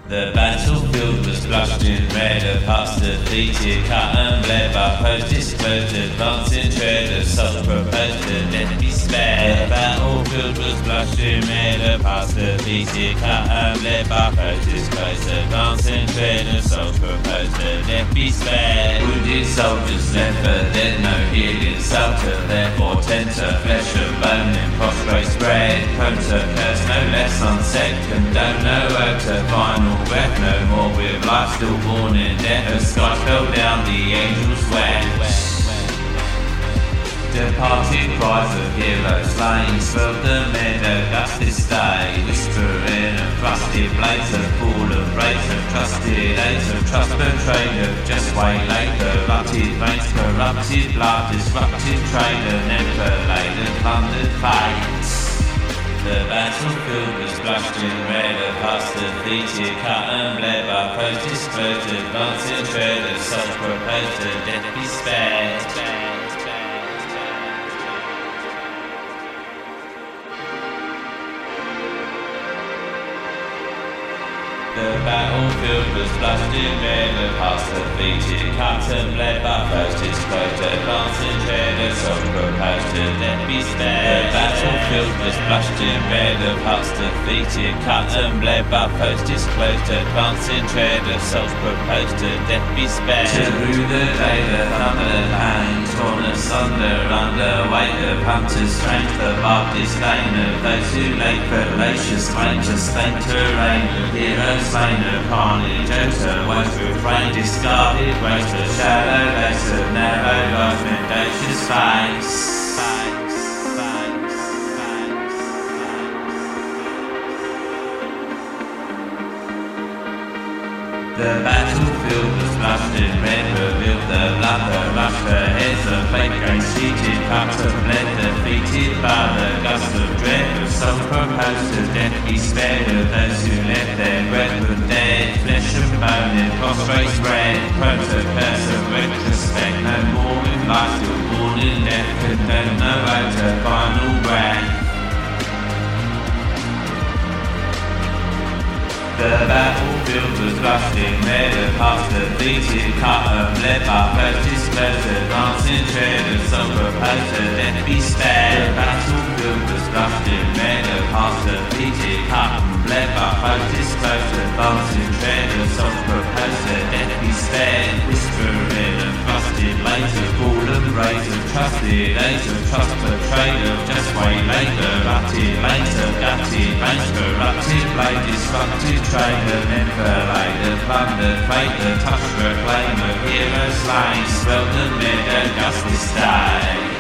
The battlefield was flushed in red, a past defeated, cut and bled by post disclosed, advancing tread of self-proposed and death be spared. The battlefield was flushed in red, a past defeated, cut and bled by post disclosed, advancing tread of self-proposed and death be spared. Wounded soldiers left for dead, no healing shelter, therefore tenter, flesh and bone in prostrate spread, prone to curse, no less on second, don't know how to final breath, no more with life still born in death. The skies fell down, the angels wept. Departed cries of heroes slain swelled the meadow dust this day, whispering of thrusted blades, of pool of rates, of trusted aids, of trust betrayed, of just waylaid, corrupted veins, corrupted blood, disrupted trade, and emperor laid and plundered fates. The battlefield was flushed in red, a past defeated, cut and bled by post disclosed, advancing tread of self-proposed, and death be spared. The battlefield was flushed in red, a past defeated, cut and bled by post disclosed, advancing tread of self-proposed, and death be spared. The battlefield was flushed in red, a past defeated, cut and bled by post disclosed, advancing tread of self-proposed, and death be spared. To rue the day the thunder hangs, torn asunder under weight of hunters strange, the barbed disdain of those who lay fallacious range, a stained terrain of heroes slain of carnage, outer woes refrain, discarded waste of shallow lakes of narrow life's mendacious face. The battlefield was flushed in red, revealed the blood, the rush, the heads of fake grain seated, cups of lead, defeated by the gust of dread of self-proposed, to death be spared of those who left their brethren dead, flesh and bone in prostrate spread, prone to curse of retrospect, no more with life still born in death, condemned no outer final breath. The battlefield was flushed in red, a past defeated, cut and bled by post disclosed, advancing tread of self-proposed, and death be spared. The battlefield was flushed in red, a past defeated, cut and bled by post disclosed, advancing tread of self-proposed, and death be spared. Whispering of thrusted blades, of call and rays, of trusted aids, of trust betrayed, of just waylaid, corrupted lanes, of gutted veins, corrupted blade, disrupted trade, of emperor laid, of plundered fate, the touch proclaim of heroes slain, swelled the meadow dust this day.